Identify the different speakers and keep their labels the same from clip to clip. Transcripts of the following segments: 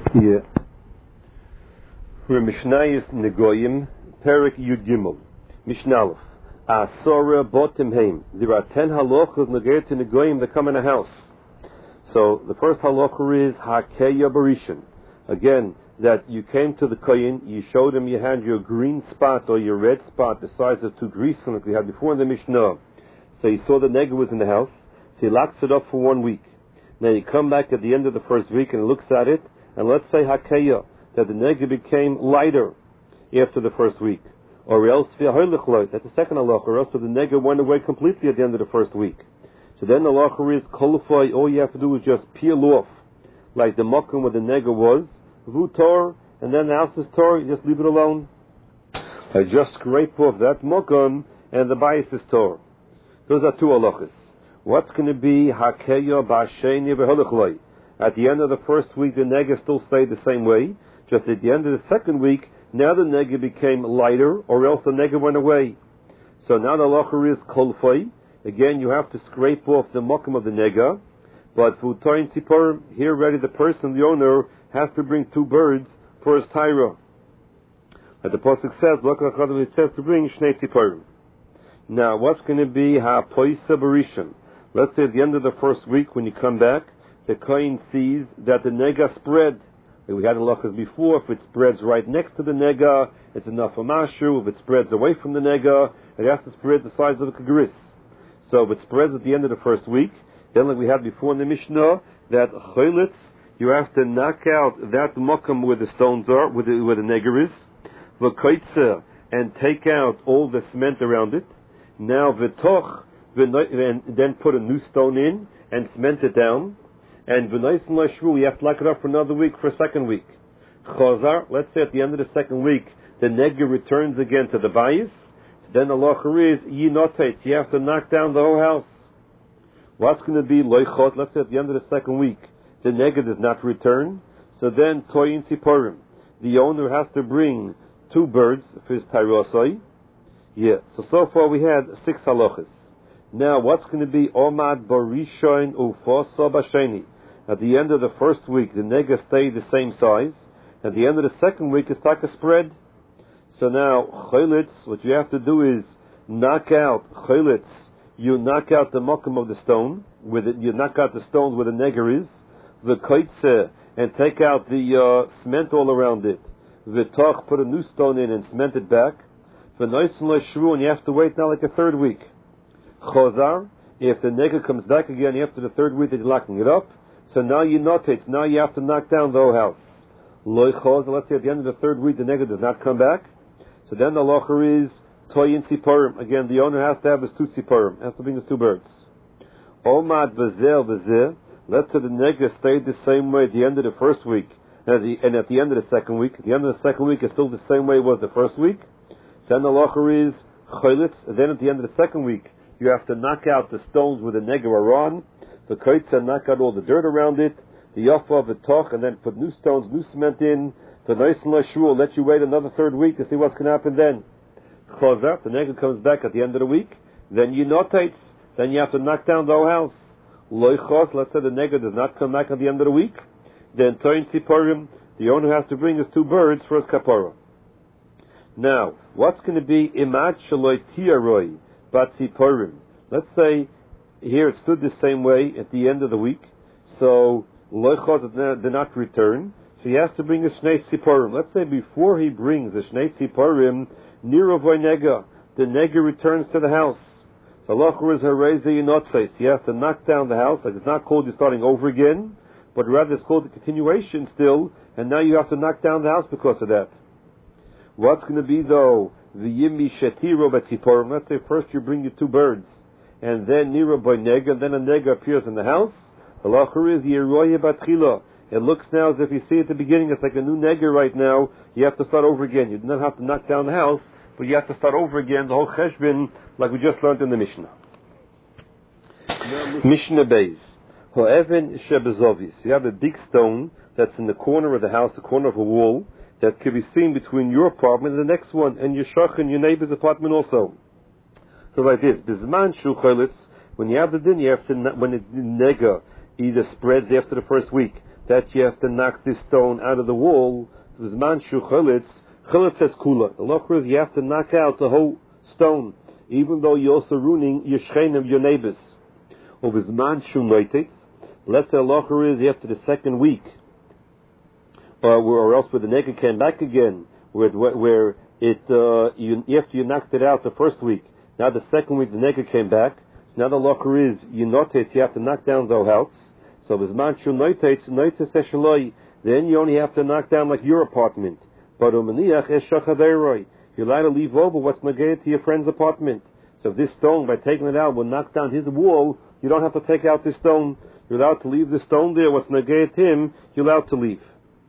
Speaker 1: Yeah. We're Mishnayos Negoyim, Perek Yud Gimel. Mishnalef. Asora botim heim. There are 10 halachas negayah to Negoyim that come in a house. So the first halacha is Hakeya Barishan. Again, that you came to the kohen, you showed him you had your green spot or your red spot the size of 2 greases like we had before in the Mishnah. So he saw the nega was in the house, so he locks it up for 1 week. Then you come back at the end of the first week and looks at it, and let's say Hakeya, that the nega became lighter after the first week. Or else, that's the second halacha, or else the nega went away completely at the end of the first week. So then the halacha is, kolify, all you have to do is just peel off, like the mokum where the nega was, vu tor, and then the house is tor, you just leave it alone. I just scrape off that mokum, and the bias is tor. Those are 2 halachas. What's going to be hakeya ba'asheni v'holichloi? At the end of the first week, the nega still stayed the same way. Just at the end of the second week, now the nega became lighter, or else the nega went away. So now the halacha is kolfai. Again, you have to scrape off the mokum of the nega. But futoin siparim, here already the person, the owner, has to bring 2 birds for his tyra. Like the pasuk says, it says to bring shnei siparim. Now, what's going to be ha-poisa barishan? Let's say at the end of the first week, when you come back, the kohen sees that the nega spread. We had halachas before. If it spreads right next to the nega, it's enough for mashu. If it spreads away from the nega, it has to spread the size of a kagris. So if it spreads at the end of the first week, then like we had before in the Mishnah, that choylitz, you have to knock out that mokum where the stones are, where the nega is, v'koitze, and take out all the cement around it. Now v'toch, and then put a new stone in and cement it down. And v'noisen lashvu, you have to lock it up for another week, for a second week. Chazar, let's say at the end of the second week, the nega returns again to the bayis. Then the halacha is yinotet, you have to knock down the whole house. What's going to be loichot? Let's say at the end of the second week, the nega does not return. So then toyin siporim, the owner has to bring 2 birds for his tairosai. Yeah. So far we had 6 halachas. Now, what's going to be omad barishoin ufosa basheni? At the end of the first week, the nega stayed the same size. At the end of the second week, it's like a spread. So now, choylitz, what you have to do is knock out choylitz. You knock out the mokum of the stone, you knock out the stones where the nega is, the koitze, and take out the cement all around it. The toch, put a new stone in and cement it back. The noisen leshru, and you have to wait now like a 3rd week. Chozar, if the nega comes back again after the 3rd week that you're locking it up, so now you notate, now you have to knock down the whole house. Loi chozar, let's say at the end of the 3rd week the nega does not come back, so then the halacha is toyin siparim. Again, the owner has to have his 2 siparim, has to bring his 2 birds. Omad v'zeh, let's say the nega stayed the same way at the end of the first week, and at the end of the second week. At the end of the second week is still the same way it was the first week. Then the halacha is choylitz, and then at the end of the second week, you have to knock out the stones where the nega are on, the koitza, knock out all the dirt around it, the yafa, the toch, and then put new stones, new cement in. The noisen lashru will let you wait another 3rd week to see what's going to happen then. Chozar, the nega comes back at the end of the week, then you notate, then you have to knock down the whole house. Loichos, let's say the nega does not come back at the end of the week, then toyin siparim, the owner has to bring his 2 birds for his kapara. Now, what's going to be imad shaloi tiaroi bat siparim? Let's say here it stood the same way at the end of the week, so loichos did not return, so he has to bring a shnei siparim. Let's say before he brings the shnei siparim, niravoy nega, the nega returns to the house. So halacha is hareze yinotzeis. You have to knock down the house, like it's not called you're starting over again, but rather it's called the continuation still, and now you have to knock down the house because of that. What's going to be though the yimi shetiro b'tziporim? Let's say first you bring your 2 birds, and then nira by nega, and then a nega appears in the house. The halacha is yeroye batchila. It looks now as if you see at the beginning it's like a new nega right now. You have to start over again. You do not have to knock down the house, but you have to start over again the whole cheshbon, like we just learned in the Mishnah. Mishnah Beis. Ho'even shebezovis. You have a big stone that's in the corner of the house, the corner of a wall, that can be seen between your apartment and the next one, and your shachan, your neighbor's apartment also. So like this, bizman shu choylitz, when you have the din, you have to, when the nega either spreads after the first week, that you have to knock this stone out of the wall. V'zman shu chalitz says kula. The locher is you have to knock out the whole stone, even though you're also ruining your shchenim, your neighbors. Or v'zman shu noitetz. Let's say the locher is after the second week, or else where the nega came back again, where after you knocked it out the first week, now the second week the nega came back. Now the locher is you notice you have to knock down the whole house. So v'zman shu noitetz esheloi. Then you only have to knock down like your apartment. But umaniach es shachaderoi. You're allowed to leave over what's negated to your friend's apartment. So if this stone, by taking it out, will knock down his wall, you don't have to take out this stone. You're allowed to leave the stone there. What's negated to him, you're allowed to leave.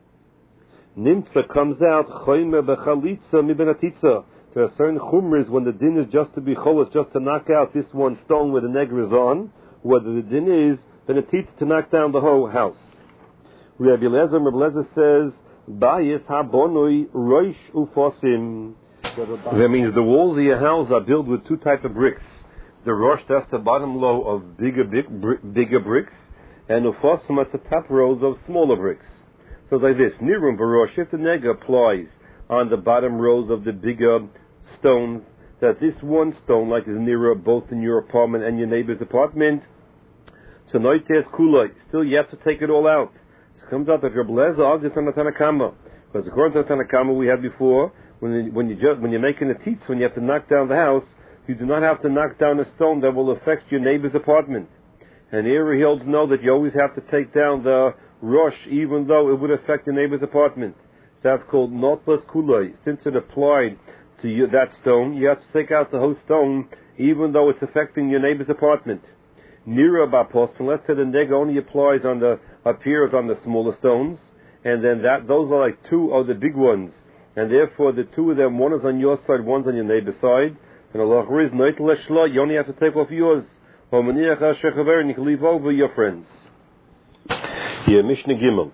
Speaker 1: Nimtza comes out choyme bechalitza mibenatitza. There are certain chumras when the din is just to be cholos, just to knock out this one stone where the neger is on. Whether the din is benatitza to knock down the whole house. Rabbi Eliezer says, Bayis habonoi roish ufosim. That means the walls of your house are built with two types of bricks. The rosh, that's the bottom row of bigger bricks, and ufosim, that's the top rows of smaller bricks. So it's like this, nirum v'rosh, if the nega applies on the bottom rows of the bigger stones, that this one stone, like is nearer both in your apartment and your neighbor's apartment, so noites kuloi, still you have to take it all out. Comes out that Rabbi Eliezer argues on the Tanakama, because according to the Tanakama we had before, when you're making a teetz, when you have to knock down the house, you do not have to knock down a stone that will affect your neighbor's apartment. And here he holds no that you always have to take down the rosh, even though it would affect your neighbor's apartment. That's called notlas kuloi. Since it applied to you, that stone, you have to take out the whole stone, even though it's affecting your neighbor's apartment. Nira ba'postin, let's say the nega only applies appears on the smaller stones, and then those are like two of the big ones, and therefore the two of them, one is on your side, one's on your neighbor's side, and Allah is noitel, you only have to take off yours, and you can leave over your friends. Here, Mishnah Gimel,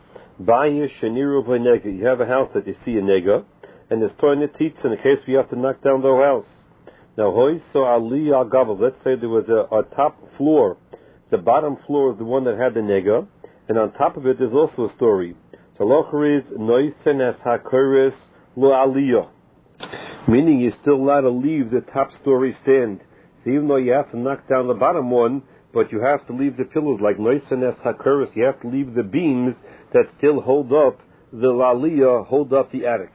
Speaker 1: you have a house that you see a nega, and there's toilet teats in the case where you have to knock down the whole house. Now, let's say there was a top floor. The bottom floor is the one that had the nega, and on top of it there's also a story. So locher is noisen as hakoris lo aliyah, meaning you're still allowed to leave the top story stand. So even though you have to knock down the bottom one, but you have to leave the pillars like noisen as hakoris. You have to leave the beams that still hold up the aliyah, hold up the attic.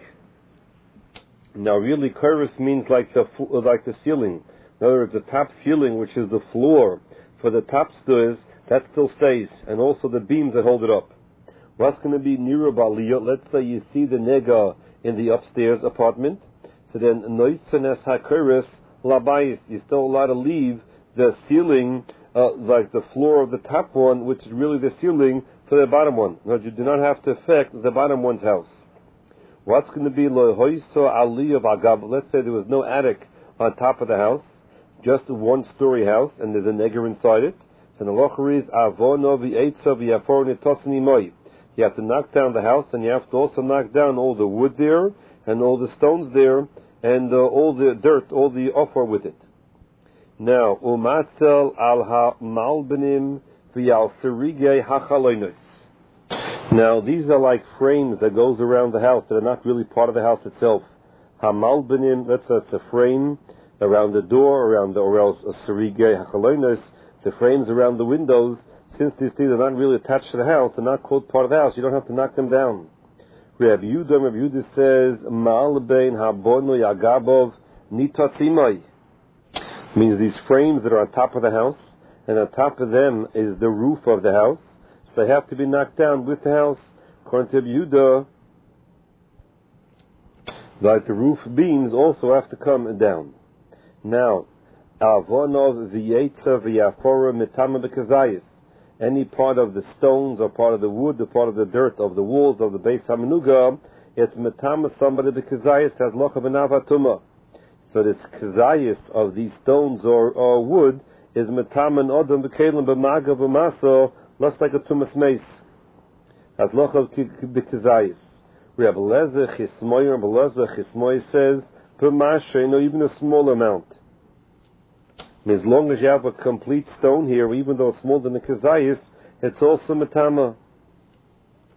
Speaker 1: Now, really, koris means like the ceiling. In other words, the top ceiling, which is the floor for the top stairs, that still stays, and also the beams that hold it up. What's going to be nearer baliyah? Let's say you see the nega in the upstairs apartment, so then noisenes hakoris labayis. You're still allowed to leave the ceiling, like the floor of the top one, which is really the ceiling, for the bottom one. No, you do not have to affect the bottom one's house. What's going to be lohoiso aliyah v'agav? Let's say there was no attic on top of the house, just a one-story house, and there's a nega inside it. So the locher is avono v'eitza v'yafor nitosni moi. You have to knock down the house, and you have to also knock down all the wood there, and all the stones there, and all the dirt, all the offer with it. Now, umatzel al ha-malbenim v'yal serigei hachaloinos. Now, these are like frames that goes around the house that are not really part of the house itself. Hamalbenim, that's a frame around the door, or else a serigei hachaloinos, the frames around the windows. Since these things are not really attached to the house, they're not called part of the house, you don't have to knock them down. Rabbi Yehuda says, Ma'albein habono yagabov nitatzimai. Means these frames that are on top of the house, and on top of them is the roof of the house, so they have to be knocked down with the house. According to Rabbi Yehuda, like the roof beams also have to come down. Now, avonov v'yetza v'yafora mitama b'kazayis. Any part of the stones or part of the wood or part of the dirt of the walls of the Beis HaMenuga, it's metama somebody b'kazayis has locha b'navatuma. So this kazayis of these stones or wood is metama and odom b'kelim b'maga b'maso, less like a tumas meis. Has locha b'kazayis. Rabbi Eliezer Chismoy says, b'mashe, even a small amount. As long as you have a complete stone here, even though it's smaller than the kazayis, it's also metama.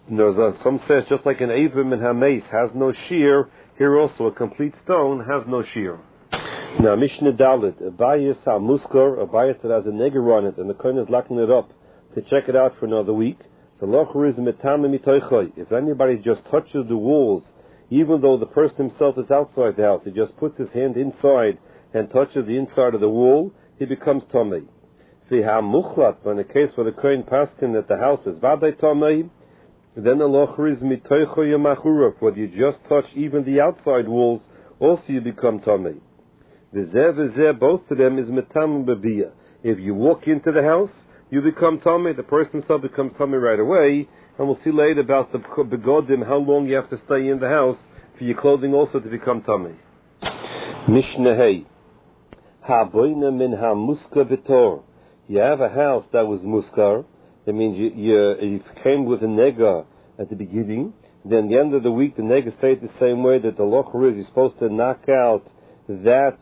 Speaker 1: Some says just like an Avim and Hameis has no shear, here also a complete stone has no shear. Now Mishnah Dalit, a bias muskar, a bias that has a neger on it, and the kohen is locking it up to check it out for another week. So locher is metame mitoichoi. If anybody just touches the walls, even though the person himself is outside the house, he just puts his hand inside and touches the inside of the wall, he becomes tomei. Fiha muchlat, but in the case where the kohen paskin that the house is vaday tomei, then the locher is mitoichoi yamachurah. Whether you just touch even the outside walls, also you become tomei. V'zeh, both of them is metam bebiyah. If you walk into the house, you become tummy. The person himself becomes tummy right away. And we'll see later about the begodim, how long you have to stay in the house for your clothing also to become tummy. Mishnah Hey. Ha-boina min ha-muska v'tor. You have a house that was muskar. That means you came with a nega at the beginning. Then at the end of the week, the nega stayed the same way that the locher is. You're supposed to knock out that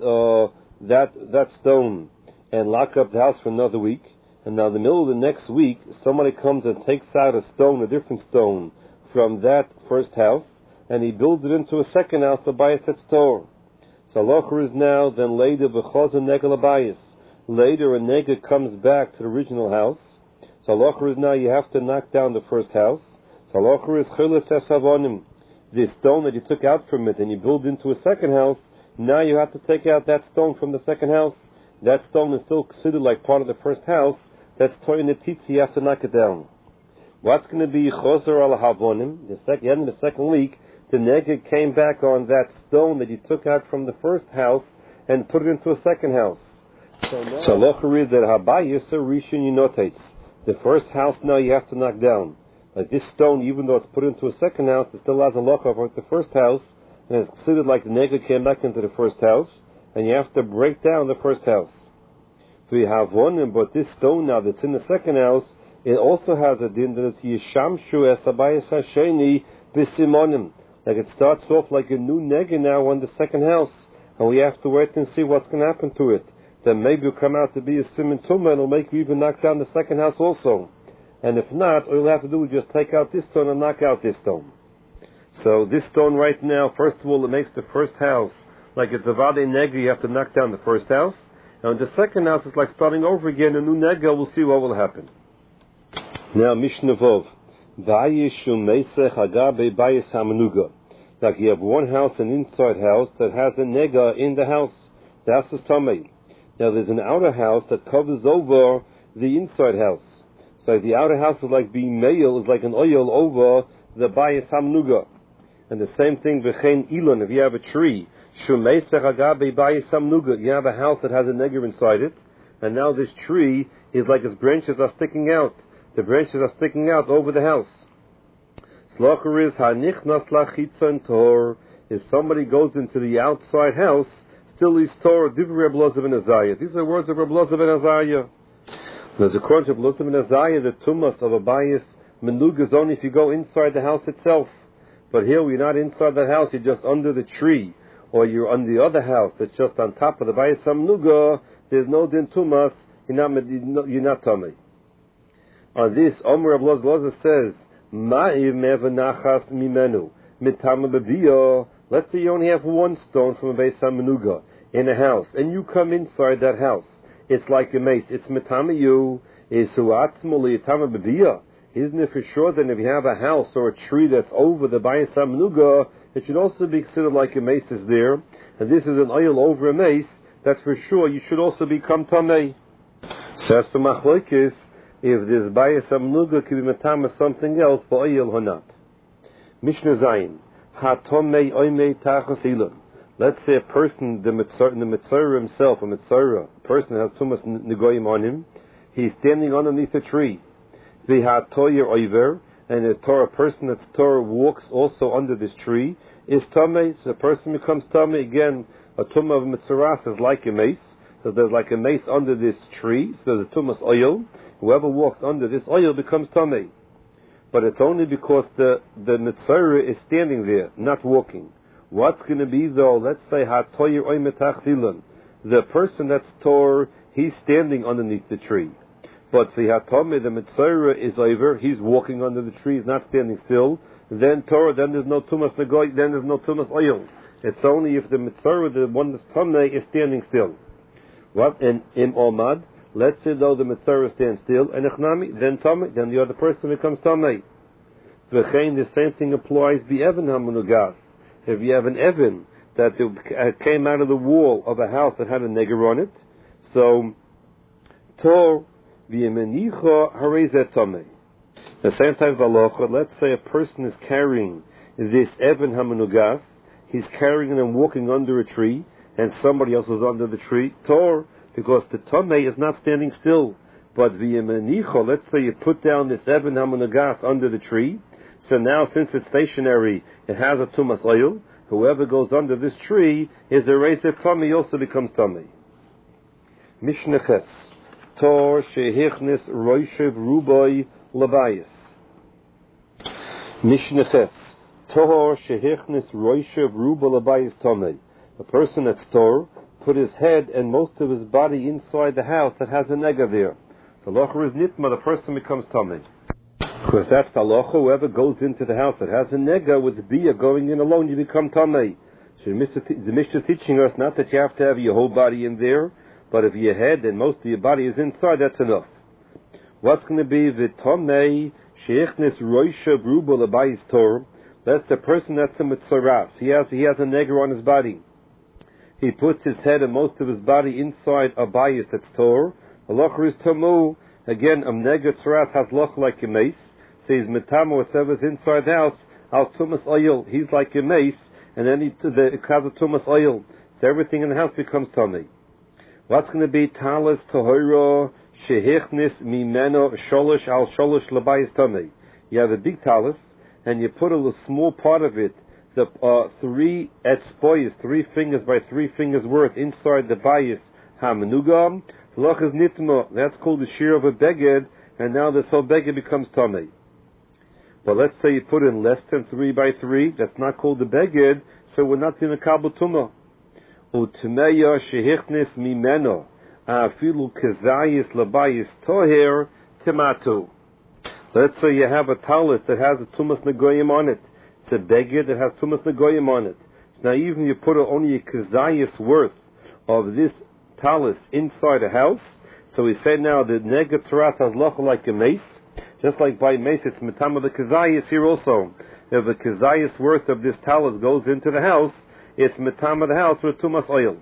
Speaker 1: stone and lock up the house for another week. And now in the middle of the next week, somebody comes and takes out a different stone from that first house, and he builds it into a second house to buy a set store. So locher is now then later b'chaz and negel abayis. Later a nega comes back to the original house. So locher is now you have to knock down the first house. So locher is chilas esavonim. The stone that you took out from it and you build into a second house, now you have to take out that stone from the second house. That stone is still considered like part of the first house. That's toy netitz, you have to knock it down. What's going to be choser al havonim? The end of the second week, the nega came back on that stone that you took out from the first house and put it into a second house. So locher is that habayis rishon yinotates. The first house now you have to knock down. Like this stone, even though it's put into a second house, it still has a locher for the first house, and it's considered like the nega came back into the first house, and you have to break down the first house. We have one, but this stone now that's in the second house, it also has a din that it's yishamshu es habayis hasheni b'simonim. Like it starts off like a new nega now on the second house, and we have to wait and see what's going to happen to it. Then maybe it'll come out to be a simon tumah, and it'll make you even knock down the second house also. And if not, all you'll have to do is just take out this stone and knock out this stone. So this stone right now, first of all, it makes the first house like it's a vade nega, you have to knock down the first house. And the second house is like starting over again, a new nega, we'll see what will happen. Now, Mishnah Vov. Like you have one house, an inside house, that has a nega in the house. The house is tamei. Now there's an outer house that covers over the inside house. So the outer house is like being male, is like an oil over the bayis hamnuga. And the same thing, v'chein ilon, if you have a tree, you have a house that has a nega inside it, and now this tree is like its branches are sticking out. The branches are sticking out over the house. Slocher is hanichnas lachitzon tor. If somebody goes into the outside house, still is tor divrei Reb Elazar ben Azariah. These are words of Reb Elazar ben Azariah. There's a according to Reb Elazar ben Azariah, the tumas of a bayis menuga is only if you go inside the house itself. But here we're not inside the house; you're just under the tree, or you're on the other house that's just on top of the bayis menuga. There's no din tumas. You're not tummy. On this, Omer Reb Elazar says, let's say you only have one stone from a Beis HaMenuga in a house, and you come inside that house. It's like a mace. It's metamayu. Isn't it for sure that if you have a house or a tree that's over the Beis HaMenuga, it should also be considered like a mace is there, and this is an oil over a mace, that's for sure. You should also become tamei. Says the Machlokes, if this bayis hamnuga can be matama something else, ba'oil or not. Mishnah Zayin, hatomei oimei tachos ilan. Let's say a person, the Mitzorah himself, a person has tumas negoyim on him, he's standing underneath a tree. The hatoyer oiver, and a person that's Torah walks also under this tree, is tamei. So the person becomes tamei. Again, a tumah of Mitzorah is like a mace. So there's like a mace under this tree, so there's a tumas oil. Whoever walks under this oil becomes tamei. But it's only because the Mitzorah is standing there, not walking. What's going to be though? Let's say hatoyer oy metach zilan. The person that's Torah, he's standing underneath the tree. But the Hatome, the Mitzvah is over, he's walking under the tree, he's not standing still, then Torah, then there's no Tumas Negoy, then there's no Tumas Oil. It's only if the Mitzvah, the one that's Tome, is standing still. What? And Im Omad, let's say though the Mitzvah stands still, and Echnami, then Tome, then the other person becomes Tome. The same thing applies the Evan Hamunugas. If you have an Evan that came out of the wall of a house that had a neger on it, so Tor v'yemenicha harezet Tome. The same type of halacha, let's say a person is carrying this Evan Hamunugas, he's carrying it and walking under a tree, and somebody else is under the tree, Tor, because the Tome is not standing still. But v'yemenicha, let's say you put down this Evan Hamunugas under the tree, so now since it's stationary, it has a Tumas Oil, whoever goes under this tree is a Rezer Tome, he also becomes Tome. Mishnah Ches, Tor shehichnis roishev ruboy labayis. Mishnah Ches, Tor shehichnis roishev ruboy labayis Tome. A person that's Tor put his head and most of his body inside the house that has a nega there. The locher is nitma, the person becomes Tome. Because that's the halacha, whoever goes into the house that has a nega with the bia going in alone, you become Tamei. So the Mishnah is teaching us not that you have to have your whole body in there, but if your head and most of your body is inside, that's enough. What's going to be the Tamei Sheichnis Roisha Bruba Labayis Tor? That's the person that's a Mitzaraf. He has a nega on his body. He puts his head and most of his body inside a bayis that's Tor. Halacha is Tamu. Again, nega Tzaraf has loch like a mace. Says Metamo, whatever's inside the house, al Tumas Oil, he's like a mace, and then it has a Tumas Oil. So everything in the house becomes Tami. What's going to be Talis Tahora Shehichnis Mimeno Sholish al Sholish Labayis Tami? You have a big talis, and you put a small part of it, the 3 etzboyes, 3 fingers by 3 fingers worth inside the bayis hamenugam. Loch is nitma. That's called the shear of a beged, and now this whole beged becomes Tami. But let's say you put in less than 3 by 3, that's not called the beged, so we're not in a kabel tumah. U'tmeya shehichnis mimeno afilu kezayis labayis toher timatu. Let's say you have a talis that has a tumas negoyim on it. It's a beged that has tumas negoyim on it. So now even you put only a kezayis worth of this talis inside a house, so we say now the nega tzarat has loch like a mace. Just like by mace, it's metama the kezayis here also. If the kezayis worth of this talis goes into the house, it's metama the house with tumas oil.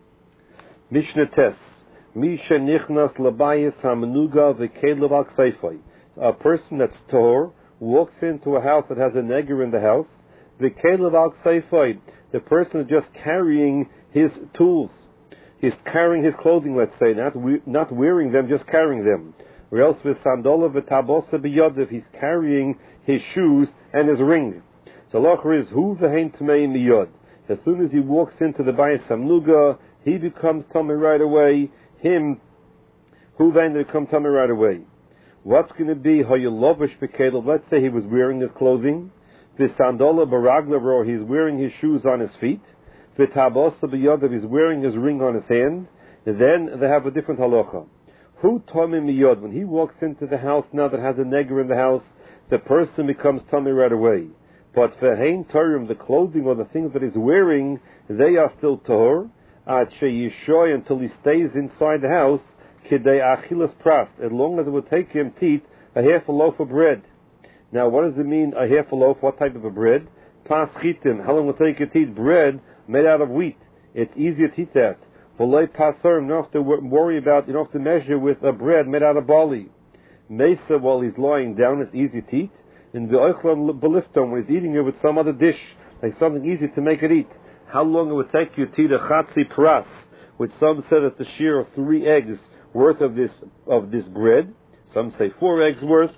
Speaker 1: Mishnah Tes, Misha nichnas labayis hamenuga v'kelev al kseifoy. A person that's tor walks into a house that has a neger in the house. V'kelev al kseifoy. The person is just carrying his tools. He's carrying his clothing, let's say, not wearing them, just carrying them. Or else with sandola v'tabosa b'yodev, he's carrying his shoes and his ring. So locher is hu v'hein tmei miyod. As soon as he walks into the bayis hamnuga, he becomes tummy right away. Him, hu v'hein to become tummy right away. What's going to be hayolovish b'kedel? Let's say he was wearing his clothing. V'sandola baraglav, or he's wearing his shoes on his feet. V'tabosa b'yodev, he's wearing his ring on his hand. And then they have a different halacha. Who Tommy Miyod, when he walks into the house now that has a neger in the house, the person becomes Tommy right away. But for Hein Torim, the clothing or the things that he's wearing, they are still Tor, at Sheyishoy, until he stays inside the house, Kidei Achilas Pras, as long as it would take him to eat a half a loaf of bread. Now, what does it mean, a half a loaf? What type of a bread? Pas chitim. How long will it take you to eat bread made out of wheat? It's easier to eat that. You don't have to worry about, you don't have to measure with a bread made out of barley. Mesa, while he's lying down, it's easy to eat. And the oichlan belifton, when he's eating it with some other dish, like something easy to make it eat. How long it would take you to eat a chatzi pras, which some said it's a shear of 3 eggs worth of this bread. Some say 4 eggs worth.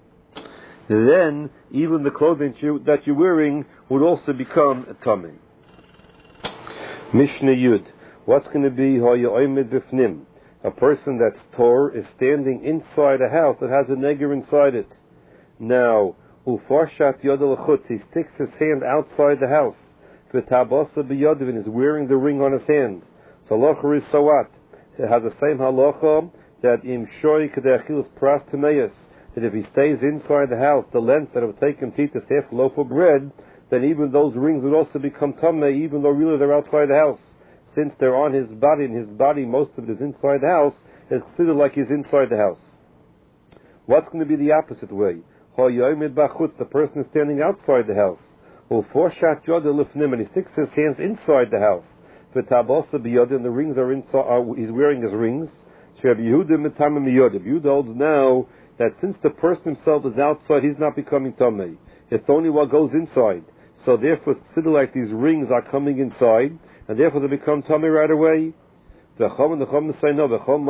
Speaker 1: Then, even the clothing that you're wearing would also become a tummy. Mishnah Yud. What's going to be hoyoymed b'fnim? A person that's tor is standing inside a house that has a neger inside it. Now, ufarshat yodel chutz, he sticks his hand outside the house. V'tabosa b'yodvin is wearing the ring on his hand. So halacha is so what? It has the same halacha that im shoy kedachilus pras tameus, that if he stays inside the house, the length that it would take him to eat this half loaf of bread, then even those rings would also become tamei, even though really they're outside the house. Since they're on his body, and his body, most of it is inside the house, it's considered like he's inside the house. What's going to be the opposite way? The person is standing outside the house. And he sticks his hands inside the house. And the rings are inside, he's wearing his rings. Yehuda holds now that since the person himself is outside, he's not becoming tamei. It's only what goes inside. So therefore, it's considered like these rings are coming inside, and therefore they become tamei right away. The Chum say no. The Chum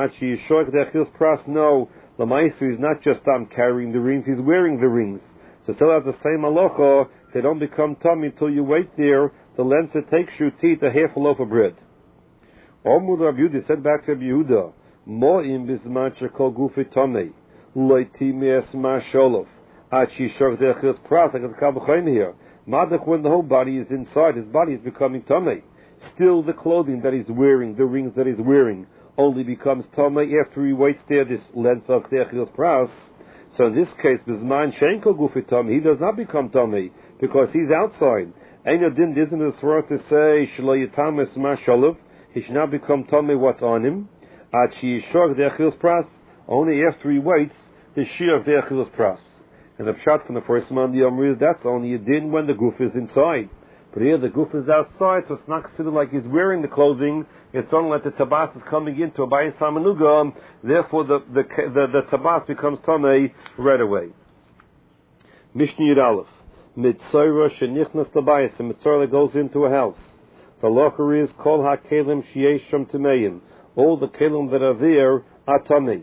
Speaker 1: no. The Ma'aser is not just carrying the rings; he's wearing the rings. So still have the same halacha. They don't become tamei until you wait there. The length it takes you to eat a half a loaf of bread. Omud Rabbi Yehuda said back to Rabbi Yehuda, Mo'im bisman shekol gufi tamei, loiti me'es ma'sholof, ad shishor derechilus pras, like it's a kabbalah here. Madach, when the whole body is inside, his body is becoming tamei. Still the clothing that he's wearing, the rings that he's wearing, only becomes tamei after he waits there this length of derechilus pras. So in this case, bisman shenkol gufi tamei, he does not become tamei, because he's outside. Ein adin isn't a sword to say, shelo yitames ma'sholof, he should not become tamei what's on him. Ad sheyishor derechilus pras, only after he waits the shear of derechilus pras. And the pshat from the first man the Yom is that's only a din when the goof is inside. But here the goof is outside, so it's not considered like he's wearing the clothing. It's only like the tabas is coming into a bayis hamanuga. Therefore, the tabas becomes tamei right away. Mishnah Yud Aleph. Mitzora shenichnas labayis. The mitzora that goes into a house. The locher is kol hakelim sheyesham tameim. All the kelim that are there are tamei.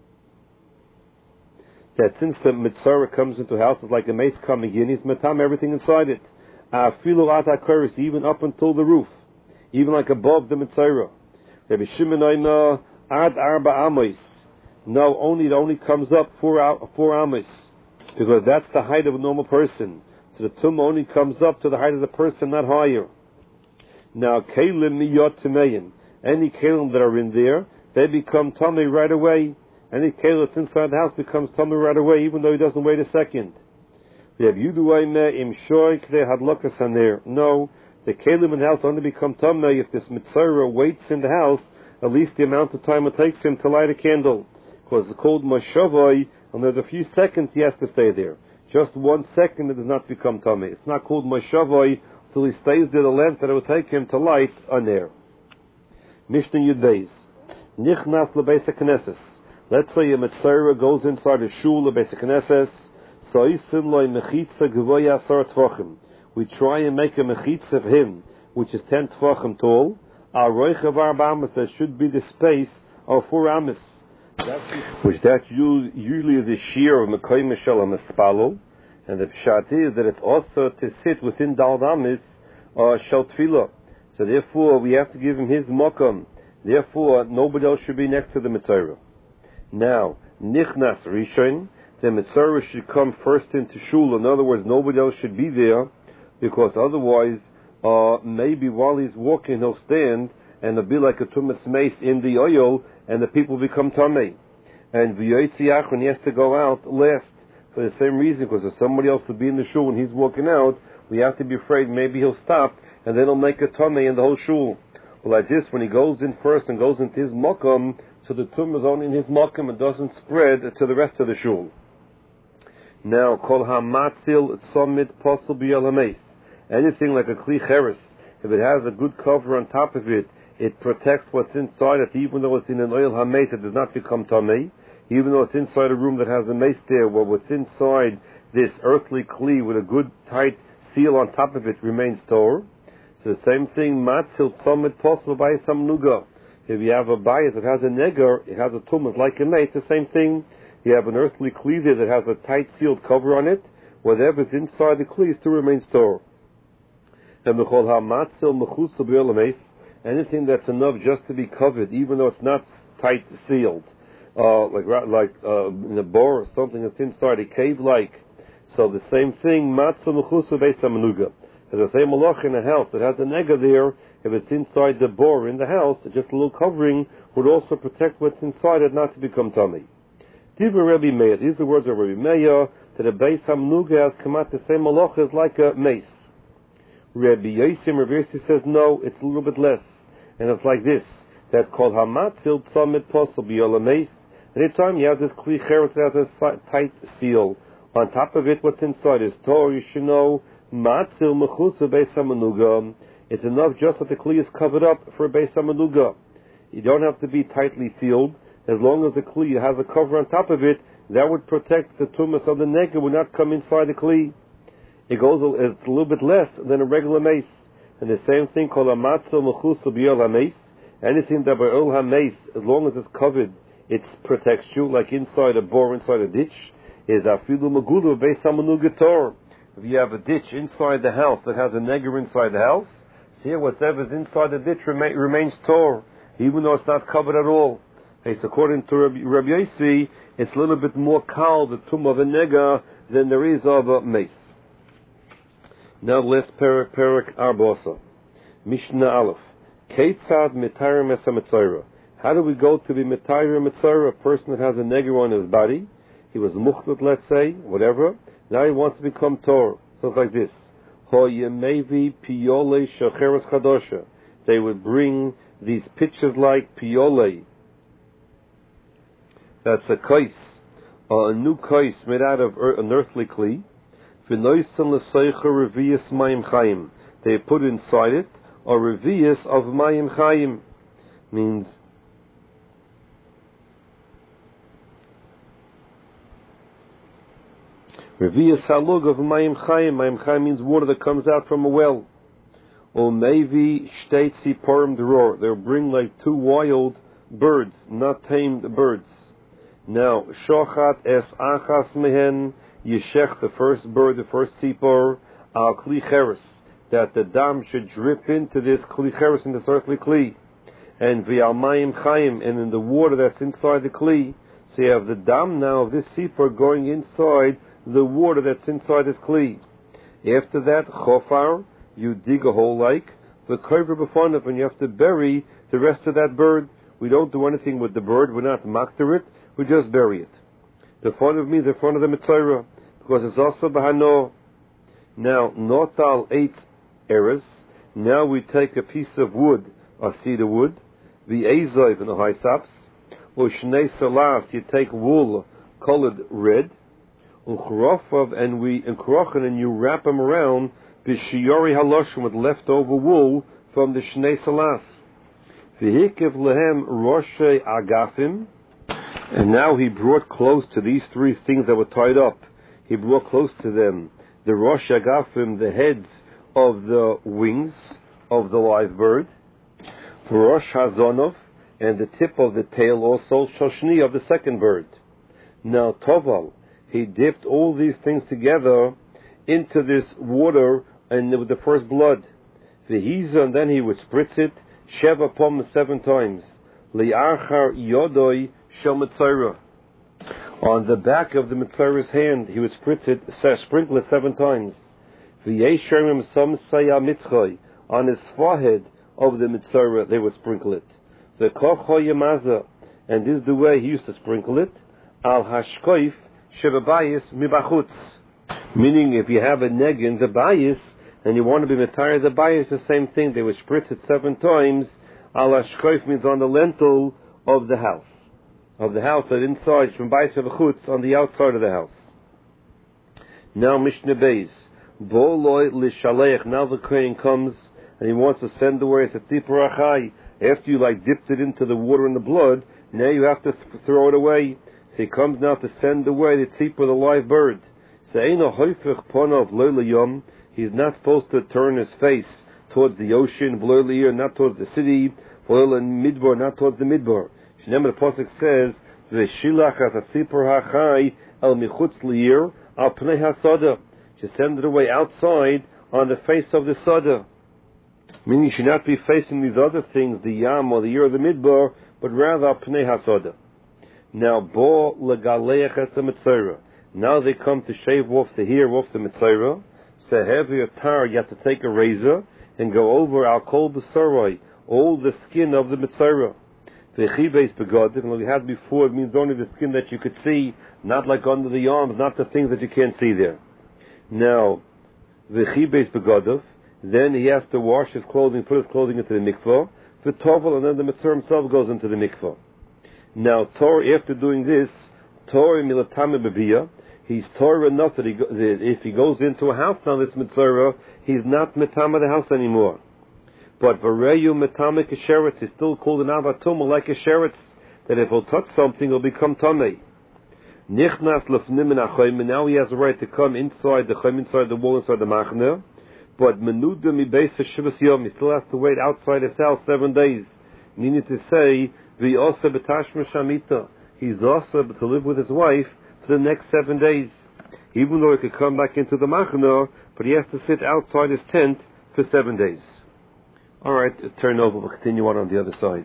Speaker 1: That since the mitzora comes into a house, it's like a mace coming in, he's matam everything inside it. Even up until the roof, even like above the mitzora. Rabbi Shimon Oima ad arba amos. No, it only comes up 4 amos, because that's the height of a normal person. So the tumah only comes up to the height of the person, not higher. Now kelim miyot tameim. Any kelim that are in there, they become tamei right away. Any kelim that's inside the house becomes tamei right away, even though he doesn't wait a second. No, the kelim in the house only become tamei if this mitzora waits in the house at least the amount of time it takes him to light a candle, because it's called moshavoi, and there's a few seconds he has to stay there. Just 1 second it does not become tamei. It's not called moshavoi till he stays there the length that it will take him to light on air. Mishnah Yud Beis. Nichnas lebeis hakneses. Let's say a mitzora goes inside a shul, a beis hakneses. We try and make a mechitza of him, which is 10 tvachim tall. Our roich of our amas, there should be the space of 4 amas, which that usually is a shear of mekoy mishal hamispalo, and the pshat is that it's also to sit within dal amas shel tefillah. So therefore, we have to give him his mokum. Therefore, nobody else should be next to the mitzvah. Now, nichnas rishon. The mitzvah should come first into shul. In other words, nobody else should be there, because otherwise, maybe while he's walking, he'll stand and it'll be like a tumas mace in the oil, and the people become tamei. And v'yotziach, when he has to go out last, for the same reason, because if somebody else will be in the shul when he's walking out, we have to be afraid maybe he'll stop and then he'll make a tamei in the whole shul. Well, like this, when he goes in first and goes into his makom, so the tumah is only in his makom and doesn't spread to the rest of the shul. Now, kol hamatzil tzomit posel b'yal hameis. Anything like a kli cheres, if it has a good cover on top of it, it protects what's inside it, even though it's in an oil hameis, it does not become tamei. Even though it's inside a room that has a mace there, well, what's inside this earthly kli with a good tight seal on top of it remains tor. So the same thing, matzil tzomit posel b'yal samnuga. If you have a bayis that has a neger, it has a tumah like a mace, the same thing. You have an earthly kli there that has a tight sealed cover on it. Whatever's inside the kli still remains tor. Anything that's enough just to be covered, even though it's not tight sealed, like in a bore or something that's inside a cave, like. So the same thing, matzah mechusa beis hamanuga. As I say, malach in a house that has a nega there, if it's inside the bor in the house, just a little covering would also protect what's inside it not to become tummy. Divrei Rabbi Meir, these are the words of Rabbi Meir, that a beis hamnuga has come out the same malach is like a mace. Rabbi Yossi says no, it's a little bit less, and it's like this: that called hamatzil tzamid posel b'yola mace. Anytime you have this kli cheres that has a tight seal, on top of it, what's inside is Torah. You should know matzil mechusa beis hamanuga. It's enough just that the kli is covered up for a beis hamanuga. You don't have to be tightly sealed. As long as the kli has a cover on top of it, that would protect the tumas of the nega would not come inside the kli. It's a little bit less than a regular mace. And the same thing called a matzil mechusa b'yol ha-mace. Anything that by ol ha-mace, as long as it's covered, it protects you, like inside a bore, inside a ditch, is afilu magulu beis hamanuga tor. If you have a ditch inside the house that has a nega inside the house, see, whatever's inside the ditch remains tor, even though it's not covered at all. It's according to Rabbi Yossi, it's a little bit more kal, the tum of a nega, than there is of a mace. Now let's perik arbosa. Mishnah Aleph. Keitzad mitayrim es ha-mitzayra. How do we go to be mitayrim mitzayra? A person that has a nega on his body, he was muchlat, let's say, whatever, now he wants to become tor. So it's like this. Ho yemevi piyole shacheres chadosha. They would bring these pitchers like piyole. That's a kais, a new kais made out of an earthly kli. They put inside it a revius of mayim chayim, means revius halug of mayim chayim. Mayim chayim means water that comes out from a well. Or maybe shteit siporim dror. They'll bring like two wild birds, not tamed birds. Now, shochat es achas mehen, yeshech, the first bird, the first tzipor, al kli cheres, that the dam should drip into this kli cheres, in this earthly kli, and v'al mayim chayim, and in the water that's inside the kli. So you have the dam now of this tzipor going inside the water that's inside this kli. After that, chofar, you dig a hole like the kover b'fonav, and you have to bury the rest of that bird. We don't do anything with the bird. We're not makter it. We just bury it. The front of means the front of the mitzvah, because it's also bahano. Now, notal 8 eras. Now we take a piece of wood, or cedar wood, the azov and the hysops, or shnei salas, you take wool colored red, uchrofav, and we encrochen, and you wrap them around b'shiyori haloshim, with leftover wool from the shnei salas. V'hikev lehem roshe agafim. And now he brought close to these three things that were tied up. He brought close to them the rosh agafim, the heads of the wings of the live bird, rosh hazonov, and the tip of the tail also, shoshni, of the second bird. Now toval, he dipped all these things together into this water and with the first blood. V'hiza, and then he would spritz it, sheva pom, 7 times. Li'achar yodoi shel mitzayra. On the back of the mitzayra's hand, he would sprinkle it 7 times. V'yesherim some saya mitzchay, on his forehead of the mitzayra they would sprinkle it. The kocho yemaza, and this is the way he used to sprinkle it. Al hashkoif shebabayis mibachutz, meaning if you have a neg in the bayis and you want to be mitayra the bayis, the same thing. They would spritz it 7 times. Al hashkoif means on the lintel of the house. Of the house, that inside, from Bais V'chutz, on the outside of the house. Now Mishnah Beis, Bo loy l'shaleich. Now the kohen comes and he wants to send away a tzipor achai. After you dipped it into the water and the blood, now you have to throw it away. So he comes now to send away the tzipor, the live bird. So eino hoifich ponov lo l'yom. He's not supposed to turn his face towards the ocean, v'lo l'ir, not towards the city, v'lo l'midbar, not towards the midbar. Shneimah, the pasuk says, "V'shilach as a tzipor hachai el michutz liir al pnei hasada." To send it away outside on the face of the sada. Meaning you should not be facing these other things, the yam or the ear of the midbar, but rather al pnei hasada. Now, bo legaleach es the mitzayra. Now they come to shave off the hair off the mitzayra. a heavier tar, you have to take a razor and go over al kol b'soroi, all the skin of the mitzvah. The chibes begodim, and we had before, it means only the skin that you could see, not like under the arms, not the things that you can't see there. Now, the chibes begodim, then he has to wash his clothing, put his clothing into the mikvah, the tovel, and then the mitzvah himself goes into the mikvah. Now, after doing this, Torah milatame bebiyah, he's Torah enough that if he goes into a house now, this mitzvah, he's not metama the house anymore. But vareyu metame kesheretz, he's still called an avatumah like a sheretz, that if he'll touch something, he'll become tamei. Nichnas lefnim min achayim, and now he has a right to come inside the chayim, inside the wall, inside the machne. But menuda mi beis shivas yom, he still has to wait outside his house 7 days. Meaning to say, v'yosa b'tashma shamita, he's also to live with his wife for the next 7 days. Even though he could come back into the machna, but he has to sit outside his tent for 7 days. Alright, turn over, we'll continue on the other side.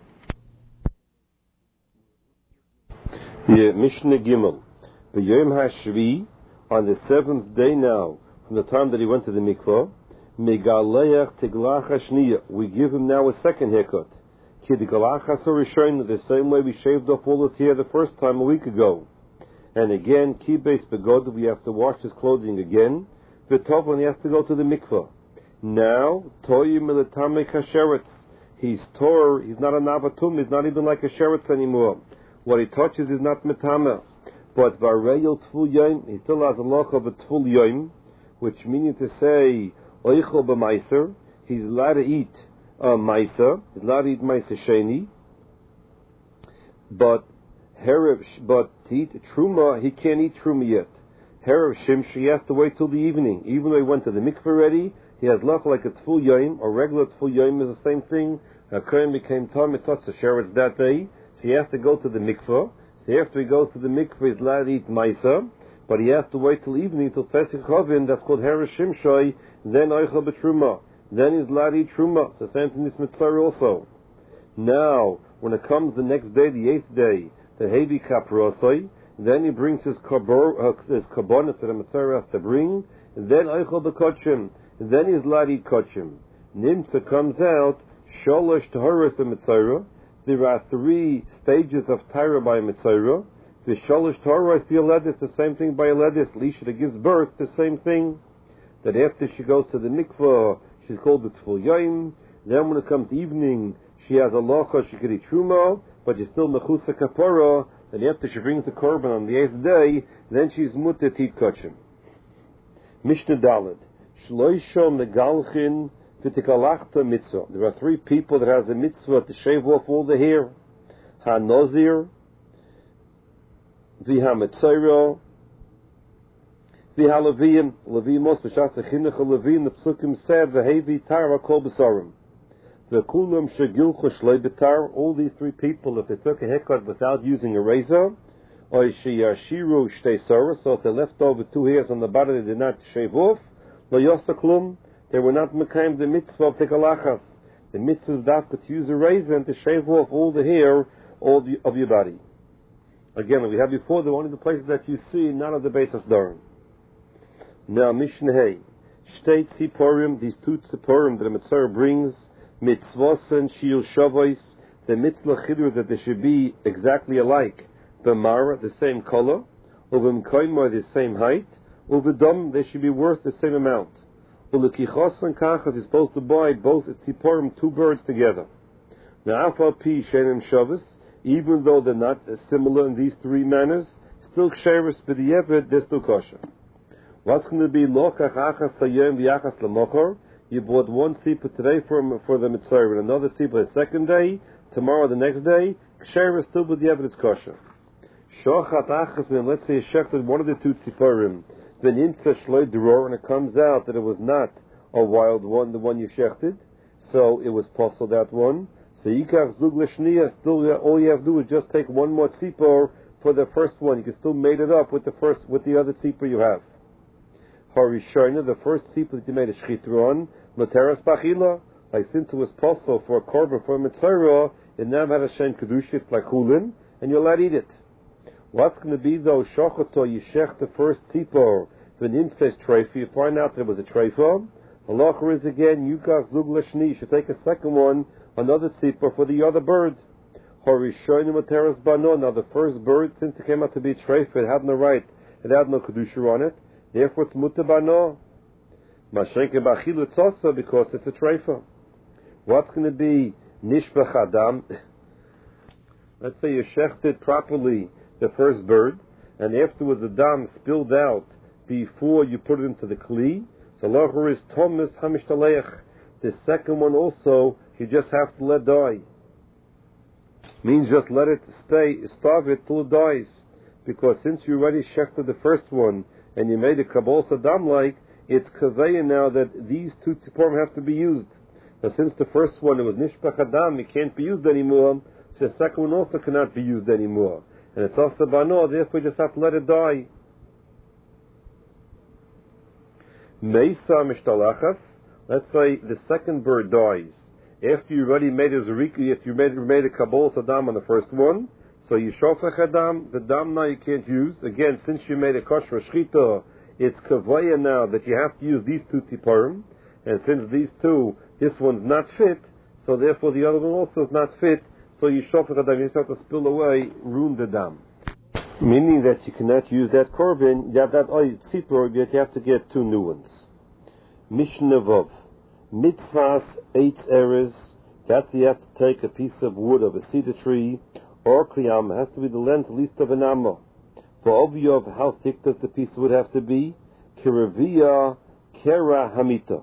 Speaker 1: Yeah, Mishnah Gimel. B'yom hashvi, on the 7th day now, from the time that he went to the mikvah, megaleach tiglach hashniya, we give him now a second haircut. The same way we shaved off all his hair the first time a week ago. And again, kibes begod, we have to wash his clothing again. V'tov, when he has to go to the mikvah. Now, toyi milatame kasheretz. He's tor, he's not a navatum, he's not even like a sheretz anymore. What he touches is not metame. But vareyel tful yom, he still has a loch of a tful yom, which meaning to say, oichel b'maiser, he's allowed to eat Maisa, he's allowed to eat Maisa Sheni, but to eat Truma, he can't eat Truma yet. Herav Shimsh, he has to wait till the evening. Even though he went to the mikveh already, he has left like a Tful Yom, or regular Tful Yom is the same thing. A Kohen became Tam Mitzvah Sheretz that day, so he has to go to the mikveh. So after he goes to the mikveh, he's allowed to eat Maisa, but he has to wait till evening, till Pesach Chavin, that's called Herav Shimshoi, then Oichel B'Truma. Then he's allowed to eat Truma. So same thing this mitzvah also. Now, when it comes the next day, the 8th day, the Hevi Kaprosoi, then he brings his karbonis that the mitzvah has to bring, and then Eichel B'Kochim, and then he's allowed to eat Kochim. Nimtza comes out, Sholosh Taharas the mitzvah. There are 3 stages of Torah by a mitzvah. The Sholosh Taharas be a ledis, the same thing by a ledis. Lisha that gives birth, the same thing. That after she goes to the mikvah, she's called the Tful Yom. Then when it comes evening, she has a locha, she could eat Truma, but she's still Mechusa Kapara. Then after she brings the korban on the 8th day, then she's mutter to eat Kochim. Mishnah Dalet. Shloisho Megalchin V'tikalachta Mitzvah. There are 3 people that has a mitzvah to shave off all the hair. Ha-Nozir, V'ha-Mitzayro, V'ha-Leviyim. Leviyim also, B'shas Chinuch Leviyim, the Psukim said, V'hevi Tara Kol B'Sarim. V'kulam Shegilchu Shlei B'Tar. All these 3 people, if they took a haircut without using a razor, or Sheyashiru Shtei Sarah, so if they left over 2 hairs on the body they did not shave off, Lo Yosaklum, they were not mekayim the mitzvah of Tikalachas. The mitzvah is to use a razor and to shave off all the hair of your body. Again, we have before, they're only the places that you see, none of the Beis Hasdarim. Now, Mishnah Hey, Shtei Tziporim, these 2 Tziporim that the Mitzvah brings, Mitzvos and Shiur Shavos, the Mitzvah Chidur that they should be exactly alike, B'mara, the same color, Uv'mkoimo, the same height, Uv'dom, they should be worth the same amount. Ulekichos and Kachas is supposed to buy both Tziporim, 2 birds together. Now, Afal Pi Shenim Shavos, even though they're not similar in these 3 manners, still Ksheris B'di'evet, they're still kosher. What's going to be Lokach Achas Sayem V'Achas L'Mochor? You bought 1 tzipah today for the mitzvah, and another tzipah the second day, tomorrow the next day, Ksheris still B'di'evet is kosher. Shochat Achas, when let's say you shechted one of the 2 tziporim, then Imtza Shloi Dror, and it comes out that it was not a wild one, the one you shechted, so it was possible that one. So Yikach Zug L'Shniya, still all you have to do is just take 1 more tzipor for the first one. You can still mate it up with the other tzipor you have. Harishayna, the first tzipor that you made a shchitru on, Materas Bachila, like since it was possible for a korban for a mitzvah, it now had a shem kedusha, it's like chulin, and you're allowed to eat it. What's going to be though? Shochato, you shech the first tzipor, When Im says treifa, you find out that it was a treifa. Halacha is again, Yukach Zug Lashni, you should take a second one, another tzipor for the other bird. Horishonim Materas Bano, now the first bird, since it came out to be treifa, it had no right, it had no kedusha on it, therefore it's muta bano. Mashenke Bachilu, it's also because it's a treifa. What's going to be nishbach adam? Let's say you shechted properly the first bird, and afterwards the dam spilled out before you put it into the kli. So locher is Thomas Hamishtalech. The second one also, you just have to let die. Means just let it starve it till it dies. Because since you already shechted the first one, and you made a kabol sadam like, it's kaveya now that these two tziporim have to be used. Now since the first one, it was nishbach adam, it can't be used anymore, so the second one also cannot be used anymore. And it's also bano, therefore you just have to let it die. Meisa mishtalachas, let's say the second bird dies. After you already made a zerika, if you made a kabol sadam on the first one, so you shofach adam, the dam now you can't use. Again, since you made a kosher shchita, it's kavaya now that you have to use these two tiparim, and since these two, this one's not fit, so therefore the other one also is not fit, so you shofach adam, you just have to spill away, ruin the dam. Meaning that you cannot use that korban, you have that tzipor, yet you have to get two new ones. Mishnah Vav. Mitzvahs 8 errors, that you have to take a piece of wood of a cedar tree, or kriyam, has to be the length at least of an amma. For Oviyov, how thick does the piece of wood have to be? Kiravia kera hamita.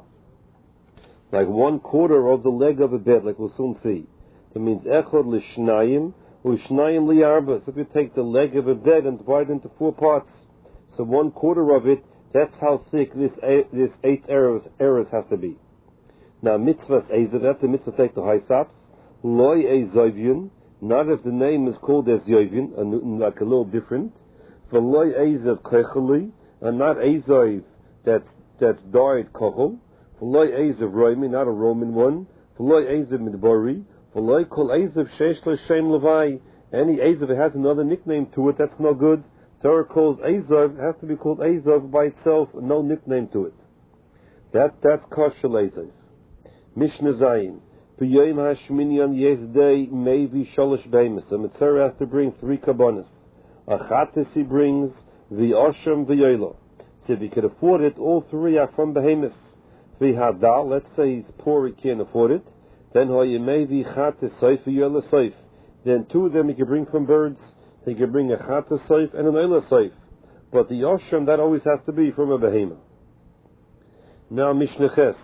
Speaker 1: Like 1/4 of the leg of a bed, like we'll soon see. That means echod lishnayim, u'shnayim liarba. So if you take the leg of a bed and divide it into 4 parts, so 1/4 of it, that's how thick this 8 errors has to be. Now mitzvahs ezav, that's the mitzvah take the haisaps. Loy ezovyin, not if the name is called as yovyin, like a little different. For loy ezav kecheli, and not ezov that's died kochel. For loy ezav roimi, not a Roman one. For loy ezav midbari. For loy kol ezav sheish l'shem levai. Any ezav that has another nickname to it, that's no good. Torah calls ezav, has to be called ezav by itself, no nickname to it. That's kosher ezav. Mishnah Zayin. B'yoyim hashmini on Yezdei maybe sholosh beimus. A mitzvah has to bring 3 kabbonis. Achates he brings, v'osham v'yoylo. So if he could afford it, all 3 are from behemoth. V'hadal, let's say he's poor, he can't afford it. Then hoyimei v'chates soif v'yoylo soif. Then 2 of them he could bring from birds. He could bring a chates soif and an oylo soif. But the osham, that always has to be from a behemoth. Now Mishnah Ches.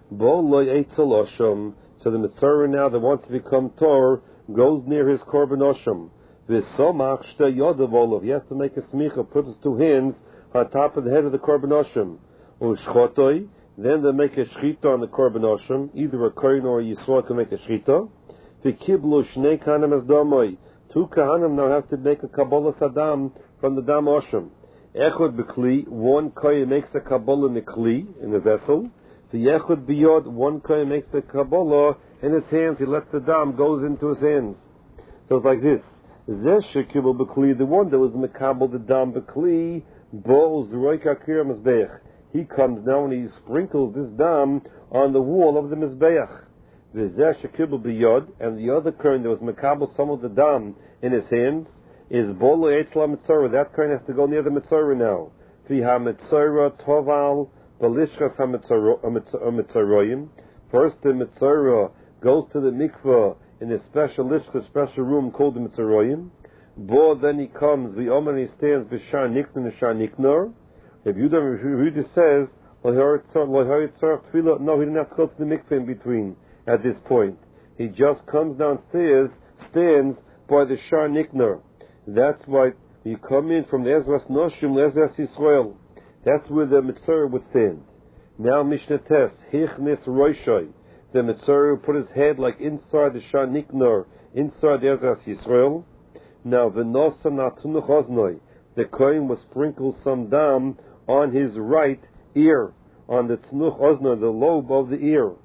Speaker 1: So the Mitzvah now that wants to become Tor goes near his korban osham. He has to make a smicha, put his 2 hands on top of the head of the korban osham. Then they make a shchita on the korban osham. Either a kohen or a yisrael can make a shchita. 2 kahanim now have to make a kabbalah sadam from the dam osham. Echod b'kli, 1 kohen makes a kabbalah in the kli, in the vessel. The Yechud Biyod, 1 kohen makes the Kabbalah in his hands, he lets the dam, goes into his hands. So it's like this. Zeh shekibel b'kli, the one that was mekabel the dam b'kli, bo zroik akir mizbeach. He comes now and he sprinkles this dam on the wall of the mizbeach. The zeh shekibel biyod, and the other kohen that was mekabel some of the dam in his hands, is bolo eitzla mitzorah. That kohen has to go near the mitzorah now. Fiha mitzorah toval, Balishkas ha-mitzaroyim. First the mitzvah goes to the mikveh in a special lishka, special room called the mitzaroyim. Then he comes, the omer, he stands b'shar nikner, b'shar nikner. If Yudah says, no, he didn't have to go to the mikveh in between at this point. He just comes downstairs, stands by the shar nikner. That's why you come in from the Ezras Noshim, Ezras Yisrael. That's where the mitzvah would stand. Now Mishnah Tes, Hichnis Roishai. The mitzvah put his head like inside the Shar Niknor, inside the Ezras Yisrael. Now V'nosa Natunuch Oznoi. The kohen will sprinkle some dam on his right ear, on the Tnuch Oznoi, the lobe of the ear.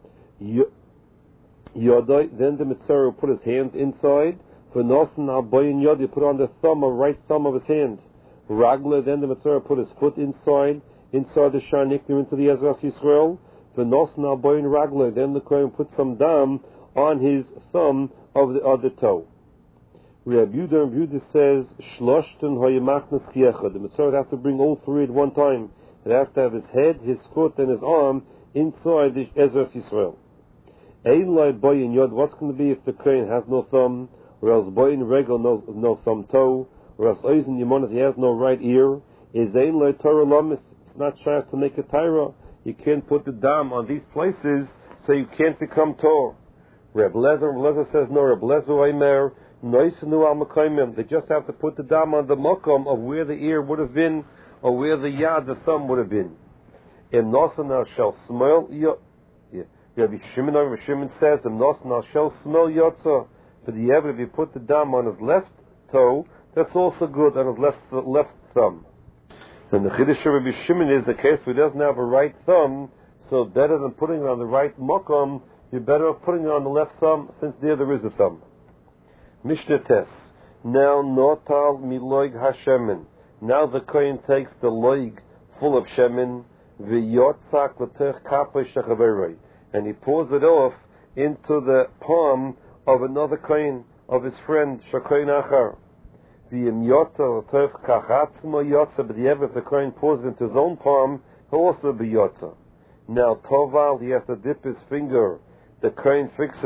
Speaker 1: Yodai, then the mitzvah will put his hand inside. V'nosa Na'boyin Yod, you put on the thumb, or right thumb of his hand. Ragla, then the Mitzvah put his foot inside the Shar Nikner into the Ezras Yisrael. V'nosan al boyin Ragla, then the Kohen put some dam on his thumb of the other toe. Rabbi Yehuda says, Shloshten hoyemachnas chiecha. The Mitzvah would have to bring all three at one time. He'd have to have his head, his foot, and his arm inside the Ezras Yisrael. Ein lai boyin yod, what's going to be if the Kohen has no thumb, or else boyin regel, no thumb toe, or else oizen yimonas, he has no right ear? Is ein lai Torah lamis? It's not shy to make a Torah. You can't put the dam on these places, so you can't become Torah. Reb Lezer says no. Reb Lezer Oimer noisenu al makoimim. They just have to put the dam on the makom of where the ear would have been, or where the yad, the thumb, would have been. Im nosana shall smell. Rabbi Shimon says Im nosana shall smell yotza. For the Yevid, if you put the dam on his left toe, that's also good, on his left thumb. And the Chiddush of Rabbi Shimon is the case where he doesn't have a right thumb, so better than putting it on the right makom, you're better off putting it on the left thumb, since there is a thumb. Mishnah Tes. Now notal miloig hashemin. Now the Kohen takes the loig full of shemin, v'yotzak l'tech kapay shechaverei, and he pours it off into the palm of another Kohen, of his friend, Shakoyin Achar. V'yim yotza l'tech kachatzmo yotza, but if the Kohen pours it into his own palm, he'll also be yotza. Now toval, he has to dip his finger. The Kohen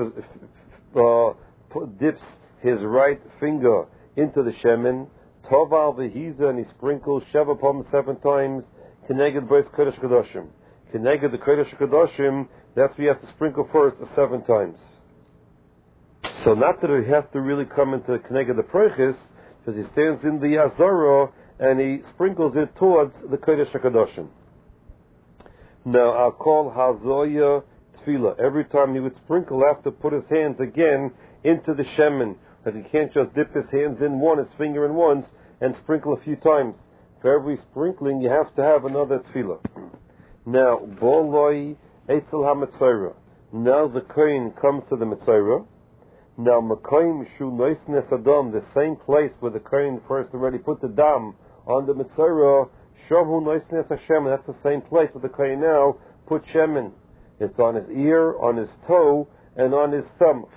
Speaker 1: dips his right finger into the shemen. Toval v'hiza, and he sprinkles Sheva palm 7 times. Keneged bois kodesh kadoshim. Keneged the kodesh kadoshim. That's what you have to sprinkle first 7 times. So not that we have to really come into Keneged the Proichis, because he stands in the Azara and he sprinkles it towards the kodesh kadoshim. Now I'll call Hazoya Tefillah. Every time he would sprinkle, he'll have to put his hands again into the shemen. That he can't just dip his hands in his finger in once, and sprinkle a few times. For every sprinkling, you have to have another tefillah. Now, Boloi Eitzel HaMetzorah. Now the Kohen comes to the Metzorah. Now, Makoim Shu Noisnes Adam, the same place where the Kohen first already put the dam on the Metzorah, Shohu Noisnes Hashem, that's the same place where the Kohen now put shemen. It's on his ear, on his toe, and on his thumb.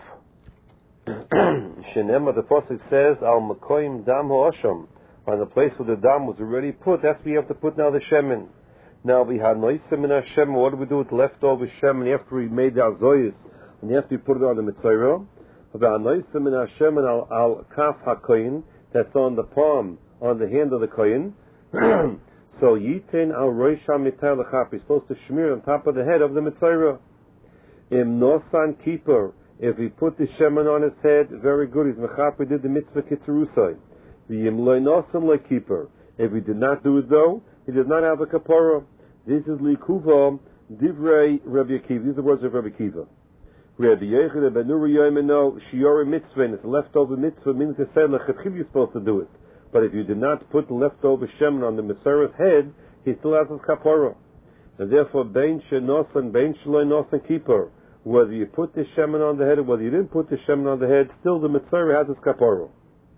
Speaker 1: Shenema, the Pasuk says, Al Makoim Dam Ho'asham, on the place where the dam was already put, that's where you have to put now the shemen. Now we had Noisim in Hashem, what do we do with leftover shemen after we made the Azoyis, and after we put it on the Metzorah? About Noisim in Hashem and Al Kaf HaKoyin, that's on the palm, on the hand of the Koyin. So Yitin Al Rosh HaMitar L'chap, he's supposed to smear on top of the head of the Metzorah. Im Nosan Kippur, if he put the shemen on his head, very good. He's mechaper, did the mitzvah kitzurusai. V'yim loy nosan loy keeper. If he did not do it though, he did not have a kapara. This is likuva divrei Rabbi Akiva. These are the words of Rabbi Akiva. Rabbi Yechid ben Nuri Yomeno shiori mitzvah. And it's a leftover mitzvah. Meaning to say lechatchil you're supposed to do it. But if you did not put the leftover shemen on the Metzorah's head, he still has his kapara. And therefore, bein shenosan, bein shloy nosan keeper. Whether you put the shemen on the head or whether you didn't put the shemen on the head, still the Metzorah has his kapara.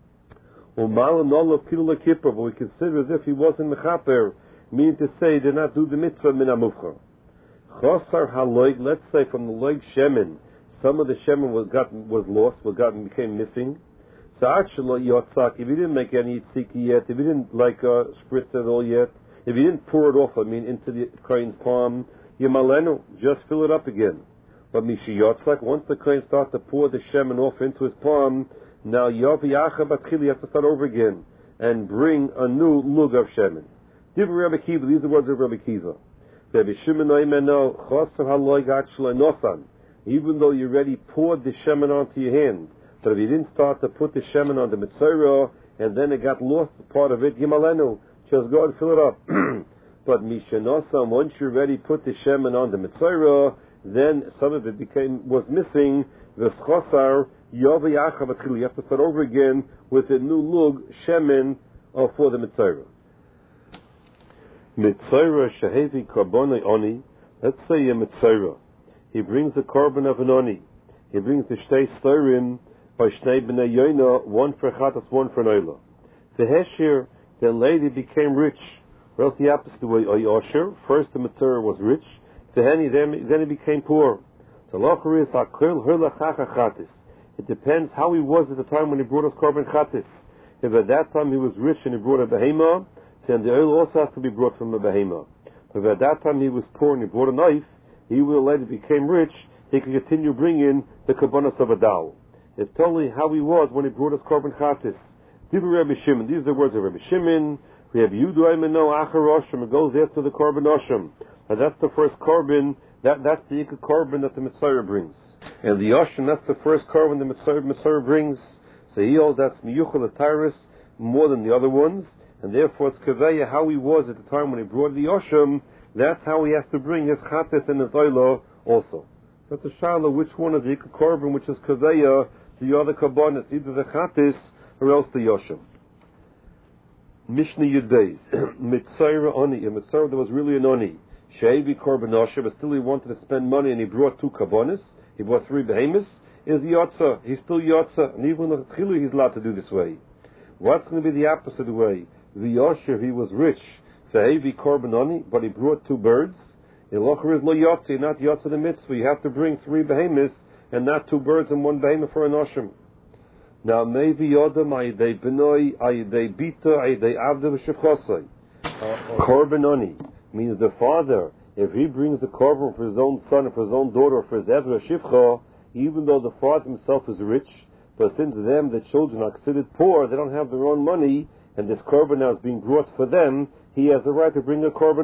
Speaker 1: But we consider as if he wasn't mechaper, meaning to say he did not do the mitzvah min hamufchar. Chosar haloig, let's say from the loig shemen, some of the shemen was lost, became missing. So actually, yotzak, if he didn't make any tziki yet, if he didn't spritz it all yet, if he didn't pour it off, into the Kohen's palm, Yemalenu, just fill it up again. But Mishiyotzak, once the Kohen starts to pour the shemen off into his palm, now Yovi Yacha Batchili, you have to start over again and bring a new lug of shemen. Divrei Rabbi Akiva, these are the words of Rabbi Akiva. Rabbi Shimon Oimeno, Chosav Haloy Gachshloi Nosan. Even though you already poured the shemen onto your hand, but if you didn't start to put the shemen on the Metzorah and then it got lost, part of it, Yimalenu, just go and fill it up. But Mishenosan, once you already put the shemen on the Metzorah, then some of it was missing. The schosar yovi achav. You have to start over again with a new lug shemen for the Metzorah. Metzorah shehevi karbonai oni. Let's say a Metzorah. He brings the carbon of an oni. He brings the shtei storim by shnei b'nei yoina, one for chatas, one for noila. The heshir then later became rich. Or else the opposite way, Osher, first the Mitzvah was rich, then he became poor. So Locher is Aklil Hurlachacha Chatis. It depends how he was at the time when he brought his korban chatis. If at that time he was rich and he brought a behema, then the oil also has to be brought from a behema. If at that time he was poor and he brought a knife, he will later became rich, he can continue bringing the kabbanas of a dal. It's totally how he was when he brought his korban chatis. These are the words of Rabbi Shimon. Rabbi Yehuda Imeno Achar Osham. It goes after the korban Osham. And that's the first korban. That's the ikka korban that the Mitzvah brings. And the Osham, that's the first korban the Mitzvah brings. So he holds that's miyuchel atyrus more than the other ones. And therefore it's kaveya how he was at the time when he brought the Osham. That's how he has to bring his chatis and his oilo also. So it's a shala which one of the ikka korban which is kaveya the other kabbanas, either the chatis or else the Osham. Mishnah Yudbeis, Mitzayra Oni, a Mitzayra that was really an Oni. She'evi Korban Osher, but still he wanted to spend money and he brought 2 kabbonis, he brought 3 behemoths, is Yotza, he's still Yotza, and even the Chilu he's allowed to do this way. What's going to be the opposite way? The Osher, he was rich, She'evi Korban Oni, but he brought 2 birds. The Locher is Lo Yotza, not Yotza the Mitzvah, you have to bring 3 behemoths and not 2 birds and 1 behemoth for an Oshem. Now maybe Yodam Ayidei Benoi Ayidei Bita Ayidei Avda V'Shechosai. Korban Oni means the father, if he brings a korban for his own son or for his own daughter or for his Evra Shivcha, even though the father himself is rich, but since them, the children are considered poor, they don't have their own money, and this korban now is being brought for them, he has the right to bring a korban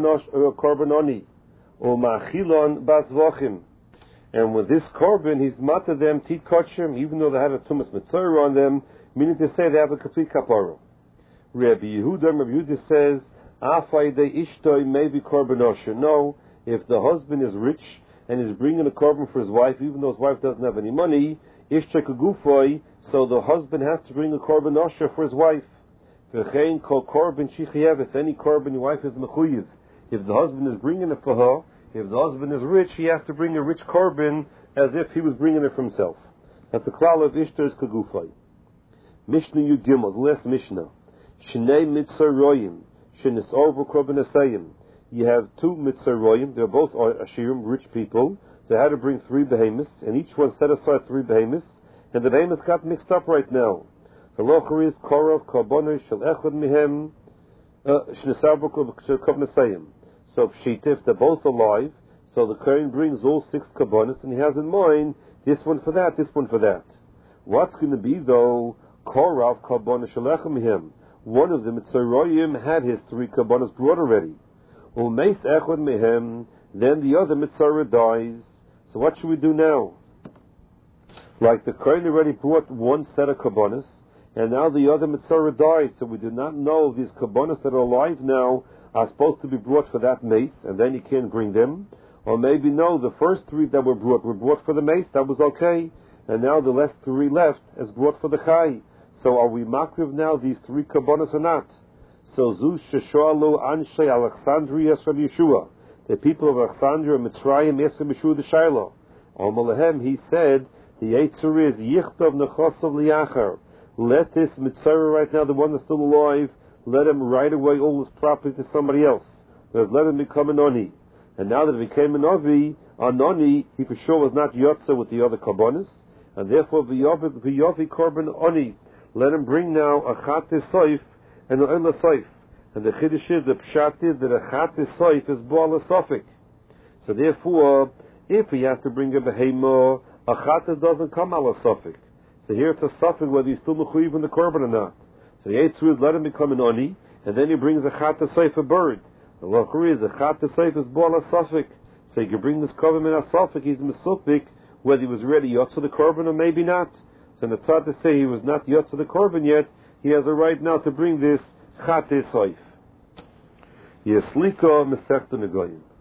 Speaker 1: Oni. Or Ma'achilon Bas Vochim. And with this korban, he's matter them tit koshem, even though they have a tumas mitzvah on them, meaning to say they have a complete kapara. Rabbi Yehuda says, "Afay de ishtoi maybe korban osher." No, if the husband is rich and is bringing a korban for his wife, even though his wife doesn't have any money, ishtoi kagufoi, so the husband has to bring a korban osher for his wife. V'chein kol korban shichyeves, any korban your wife is mechuyev. If the husband is bringing it for her, if the husband is rich, he has to bring a rich korban as if he was bringing it for himself. That's the klal of Ishtar's kagufay. Mishnah Yud Gimel, the last Mishnah. Shnei mitzaroyim, shenis over korban asayim. You have 2 mitzaroyim, they're both ashirim, rich people. They had to bring 3 behemoths, and each one set aside 3 behemoths, and the behemoths got mixed up right now. The locher is korav korbanah shel echad mihem shenis over korban asayim. So if they're both alive, so the Kohen brings all 6 kabbonis and he has in mind this one for that, this one for that. What's going to be though? Korav kabbonis shalechem him. One of them, Mitzrayim, had his 3 kabbonis brought already. Umeis echad mehem. Then the other Mitzrayim dies. So what should we do now? Like the Kohen already brought 1 set of kabbonis, and now the other Mitzrayim dies. So we do not know if these kabbonis that are alive now are supposed to be brought for that mace, and then he can't bring them. Or maybe no, the first 3 that were brought for the mace, that was okay, and now the last 3 left is brought for the chai. So are we makriv now these 3 kabbonos or not? So zu sheshoalu anshe Alexandria from Yeshua, the people of Alexandria, Mitzrayim, Yeshua Yeshua the Shiloh. Omalahem, he said, the Yetzer is yichtov nechosov liachar. Let this Mitzrayim right now, the one that's still alive, let him right away all his property to somebody else. Because let him become an Oni. And now that he became an Oni, he for sure was not Yotza with the other Kabbonis. And therefore, V'yovi Korban Oni. Let him bring now a Chatis Soif and an Oila Soif. And the Chiddush is, the Pshat is that a Chatis Soif is Bo'al Sofik. So therefore, if he has to bring a Behemah, a Chatis doesn't come ala Sofik. So here it's a Sofik whether he's still Mechuyev in the Korban or not. So the Yetzer is let him become an Oni, and then he brings a Chatas Seif, a bird. The Locher is a Chatas Seif is Bo'al Sofik. So he can bring this Korban in a Sofik, he's Mesufik, whether he was ready Yotza the Korban or maybe not. So in the Tzad to say he was not Yotza the Korban yet, he has a right now to bring this Chatas Seif. Yeslika Mesechta Negoyim.